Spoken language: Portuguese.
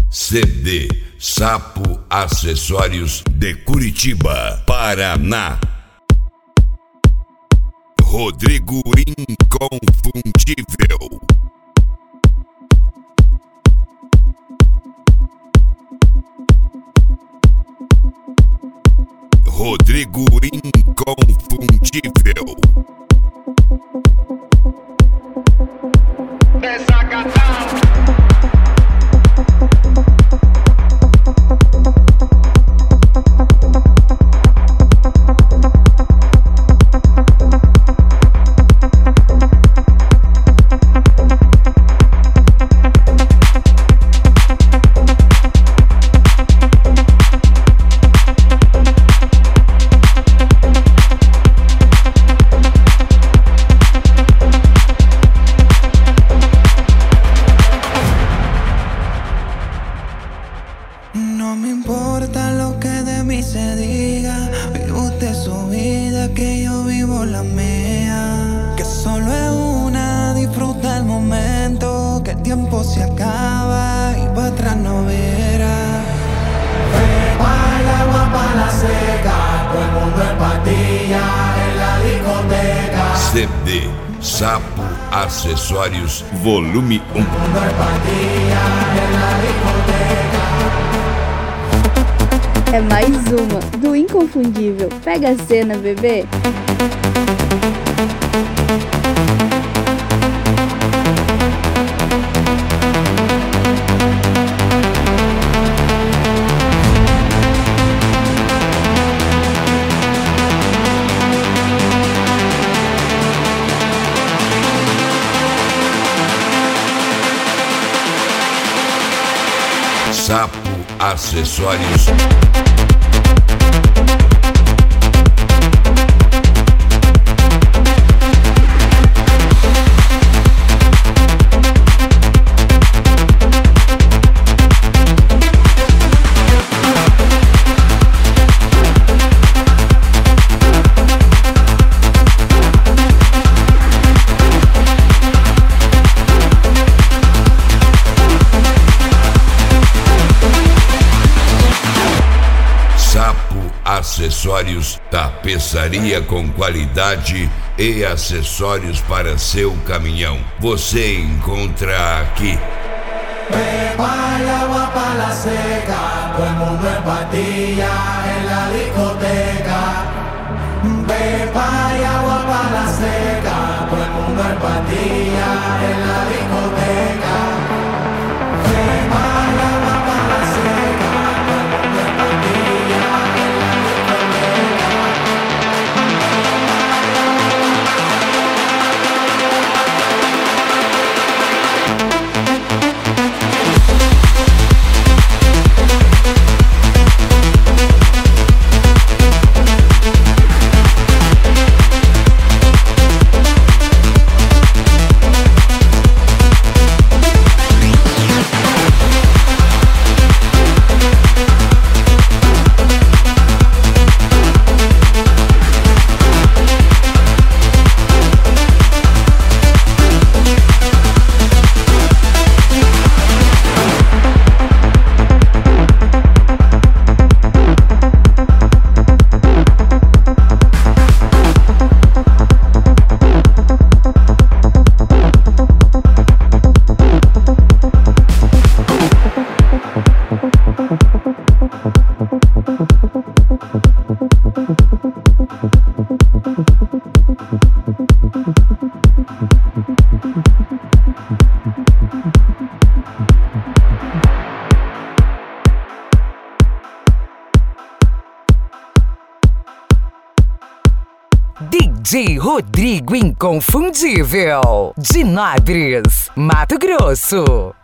CD Sapo Acessórios de Curitiba, Paraná. Rodrigo Inconfundível. Rodrigo Inconfundível. No me importa lo que de mí se diga, vive usted su vida, que yo vivo la mía. Que solo es una, disfruta el momento, que el tiempo se acaba y para atrás no verá. Pepa el agua para la seca, todo el mundo en patilla en la discoteca. CD Sapo Acessórios Volume 1. Todo el mundo en patilla en la discoteca. É mais uma do Inconfundível. Pega a cena, bebê. Sapo Acessórios. Acessórios, tapeçaria com qualidade e acessórios para seu caminhão. Você encontra aqui. Pepa el agua para la seca, todo el mundo en patilla en la discoteca. Pepa y agua para la seca, todo el mundo en patilla en la discoteca. Pepa y agua para la seca, todo el mundo en patilla en la DJ Rodrigo Inconfundível, de Nabres, Mato Grosso.